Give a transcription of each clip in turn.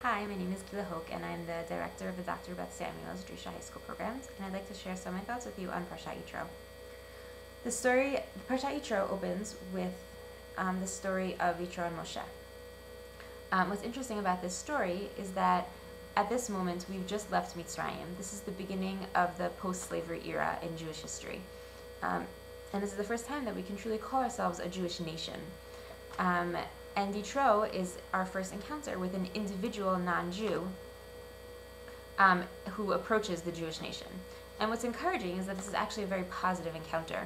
Hi, my name is Gila Hoke, and I'm the director of the Dr. Beth Samuel's Drisha High School programs, and I'd like to share some of my thoughts with you on Parshat Yitro. The story, Parshat Yitro opens with the story of Yitro and Moshe. What's interesting about this story is that at this moment we've just left Mitzrayim. This is the beginning of the post-slavery era in Jewish history. And this is the first time that we can truly call ourselves a Jewish nation. And Yitro is our first encounter with an individual non-Jew who approaches the Jewish nation. And what's encouraging is that this is actually a very positive encounter.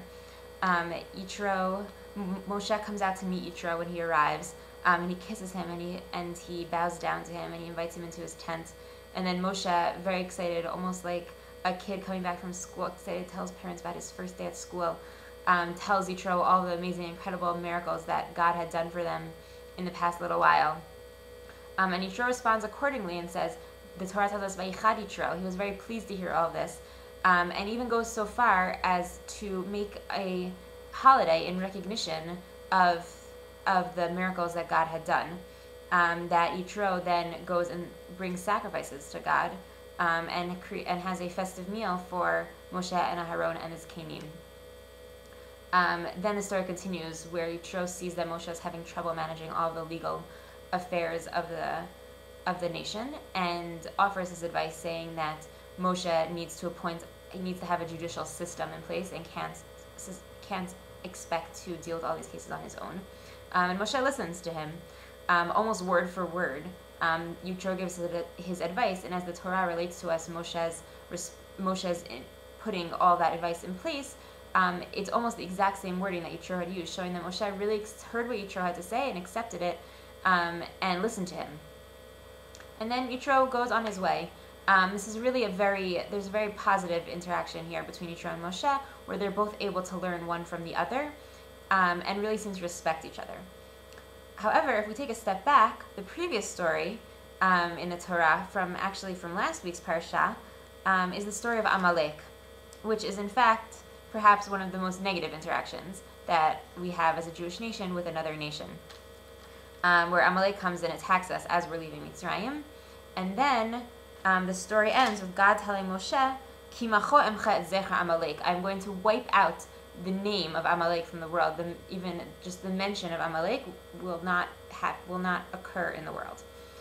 Moshe comes out to meet Yitro when he arrives, and he kisses him and he bows down to him and he invites him into his tent. And then Moshe, very excited, almost like a kid coming back from school, excited, tells parents about his first day at school, tells Yitro all the amazing, incredible miracles that God had done for them in the past little while. And Yitro responds accordingly and says, the Torah tells us, Vayichad Yitro. He was very pleased to hear all of this, and even goes so far as to make a holiday in recognition of the miracles that God had done. That Yitro then goes and brings sacrifices to God, and has a festive meal for Moshe and Aharon and his Kenim. Then the story continues where Yitro sees that Moshe is having trouble managing all the legal affairs of the nation, and offers his advice, saying that Moshe needs to have a judicial system in place and can't expect to deal with all these cases on his own. And Moshe listens to him, almost word for word. Yitro gives his advice, and as the Torah relates to us, Moshe's putting all that advice in place. It's almost the exact same wording that Yitro had used, showing that Moshe really heard what Yitro had to say and accepted it, and listened to him. And then Yitro goes on his way. This is really there's a very positive interaction here between Yitro and Moshe, where they're both able to learn one from the other, and really seem to respect each other. However, if we take a step back, the previous story in the Torah, from last week's parsha, is the story of Amalek, which is in fact perhaps one of the most negative interactions that we have as a Jewish nation with another nation, where Amalek comes and attacks us as we're leaving Mitzrayim. And then the story ends with God telling Moshe, Ki macho emcha et zecher Amalek. I'm going to wipe out the name of Amalek from the world. Even just the mention of Amalek will not occur in the world.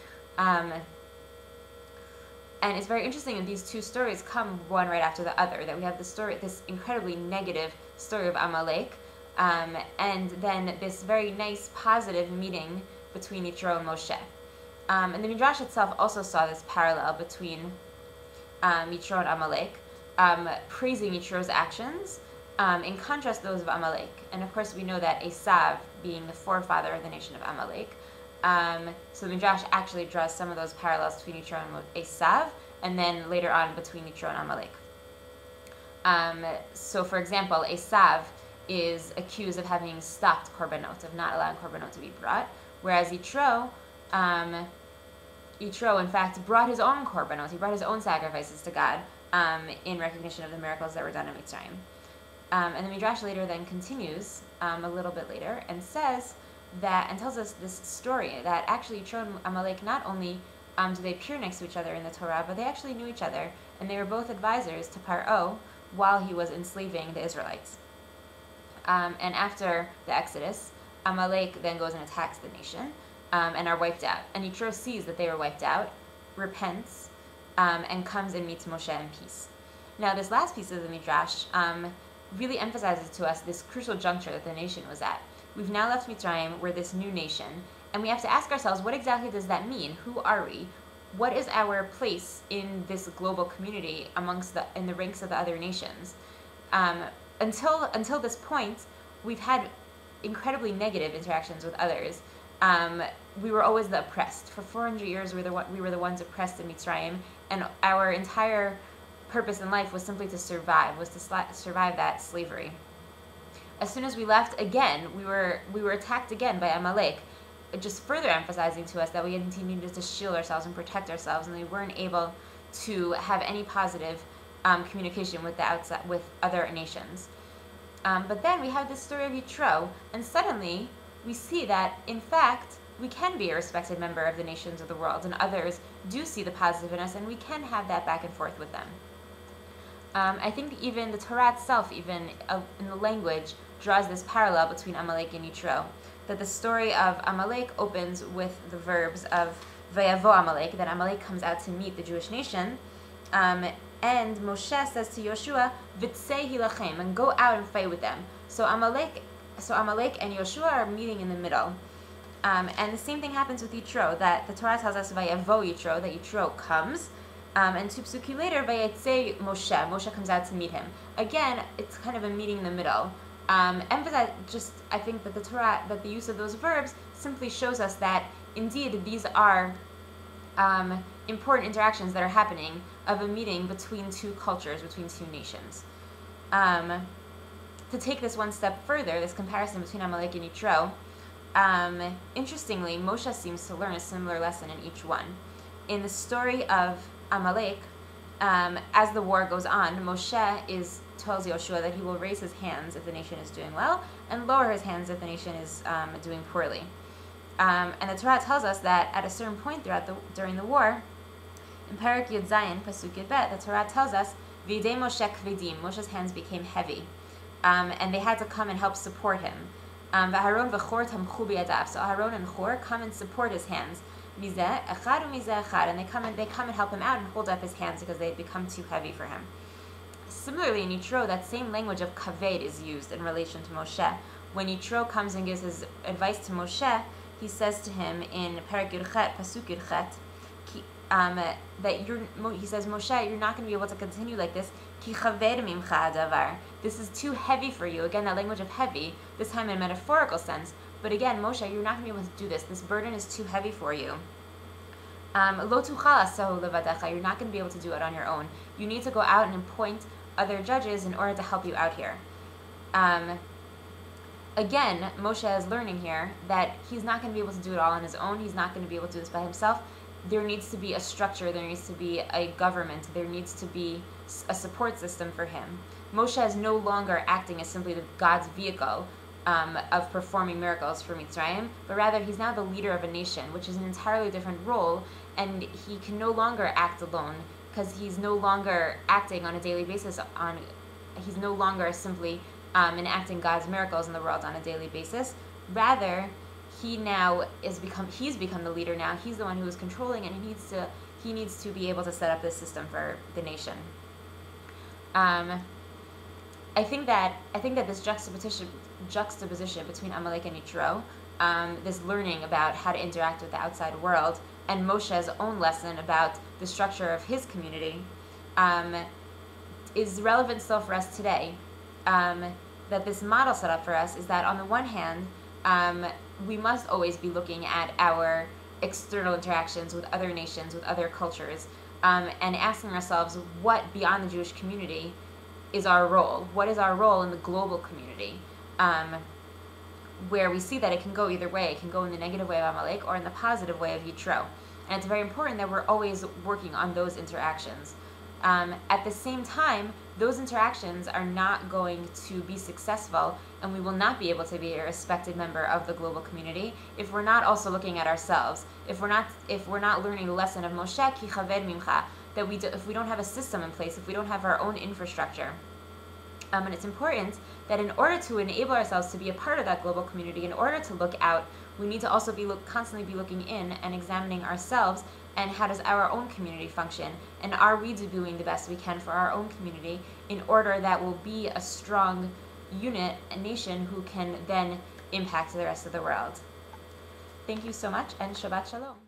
And it's very interesting that these two stories come one right after the other, that we have this incredibly negative story of Amalek, and then this very nice positive meeting between Yitro and Moshe. And the Midrash itself also saw this parallel between Yitro and Amalek, praising Yitro's actions, in contrast to those of Amalek. And of course we know that Esav, being the forefather of the nation of Amalek, so the Midrash actually draws some of those parallels between Yitro and Esav, and then later on between Yitro and Amalek. So for example, Esav is accused of having stopped korbanot, of not allowing korbanot to be brought, whereas Yitro in fact brought his own korbanot, he brought his own sacrifices to God, in recognition of the miracles that were done in Mitzrayim. And the Midrash later then continues, a little bit later, and says that, and tells us this story, that actually Yitro and Amalek, not only do they appear next to each other in the Torah, but they actually knew each other, and they were both advisors to Paro while he was enslaving the Israelites. And after the Exodus, Amalek then goes and attacks the nation, and are wiped out. And Yitro sees that they were wiped out, repents, and comes and meets Moshe in peace. Now this last piece of the Midrash really emphasizes to us this crucial juncture that the nation was at. We've now left Mitzrayim, we're this new nation, and we have to ask ourselves, what exactly does that mean? Who are we? What is our place in this global community in the ranks of the other nations? Until this point, we've had incredibly negative interactions with others. We were always the oppressed. For 400 years, we were the ones oppressed in Mitzrayim, and our entire purpose in life was simply to survive, survive that slavery. As soon as we left, again, we were attacked again by Amalek, just further emphasizing to us that we needed to shield ourselves and protect ourselves, and we weren't able to have any positive communication with other nations. But then we have this story of Yitro, and suddenly we see that, in fact, we can be a respected member of the nations of the world, and others do see the positive in us, and we can have that back and forth with them. I think even the Torah itself, even in the language, draws this parallel between Amalek and Yitro. That the story of Amalek opens with the verbs of Vayavo Amalek, that Amalek comes out to meet the Jewish nation, and Moshe says to Yoshua, V'tzei hilachem, and go out and fight with them. So Amalek and Yoshua are meeting in the middle. And the same thing happens with Yitro, that the Torah tells us Vayavo Yitro, that Yitro comes, and two psukim later, Vayetzei Moshe comes out to meet him. Again, it's kind of a meeting in the middle. I think that the Torah, that the use of those verbs simply shows us that indeed these are important interactions that are happening of a meeting between two cultures, between two nations. To take this one step further, this comparison between Amalek and Yitro, interestingly, Moshe seems to learn a similar lesson in each one. In the story of Amalek, as the war goes on, Moshe tells Yoshua that he will raise his hands if the nation is doing well, and lower his hands if the nation is doing poorly. And the Torah tells us that at a certain point during the war, in Parak Yud Zayin, Pasuk Yud Bet, the Torah tells us, V'idei Moshe kvedim, Moshe's hands became heavy, and they had to come and help support him. V'Aharon v'Chor tamchu biyadav, so Aharon and Chor come and support his hands. Mizeh echad u'mizeh echad, and they come and help him out and hold up his hands because they become too heavy for him. Similarly, in Yitro, that same language of kaved is used in relation to Moshe. When Yitro comes and gives his advice to Moshe, he says to him in Parak Yud Chet, Pasuk Yud Chet, he says, Moshe, you're not going to be able to continue like this. Ki chaved mimcha adavar. This is too heavy for you. Again, that language of heavy, this time in a metaphorical sense. But again, Moshe, you're not going to be able to do this. This burden is too heavy for you. Lo tuchal asahu levadecha. You're not going to be able to do it on your own. You need to go out and appoint other judges in order to help you out here. Again, Moshe is learning here that he's not going to be able to do it all on his own. He's not going to be able to do this by himself. There needs to be a structure. There needs to be a government. There needs to be a support system for him. Moshe is no longer acting as simply God's vehicle of performing miracles for Mitzrayim, but rather he's now the leader of a nation, which is an entirely different role, and he can no longer act alone because he's no longer acting on a daily basis. He's no longer simply enacting God's miracles in the world on a daily basis. Rather, he's become the leader now. He's the one who is controlling, and he needs to be able to set up this system for the nation. I think that this juxtaposition between Amalek and Yitro, this learning about how to interact with the outside world, and Moshe's own lesson about the structure of his community, is relevant still for us today. That this model set up for us is that on the one hand, we must always be looking at our external interactions with other nations, with other cultures, and asking ourselves what beyond the Jewish community is our role? What is our role in the global community? Where we see that it can go either way. It can go in the negative way of Amalek or in the positive way of Yitro. And it's very important that we're always working on those interactions. At the same time, those interactions are not going to be successful, and we will not be able to be a respected member of the global community if we're not also looking at ourselves. If we're not learning the lesson of Moshe ki chaved mimcha, that if we don't have a system in place, if we don't have our own infrastructure. And it's important that in order to enable ourselves to be a part of that global community, in order to look out, we need to also constantly be looking in and examining ourselves and how does our own community function, and are we doing the best we can for our own community in order that we'll be a strong unit, a nation who can then impact the rest of the world. Thank you so much, and Shabbat Shalom.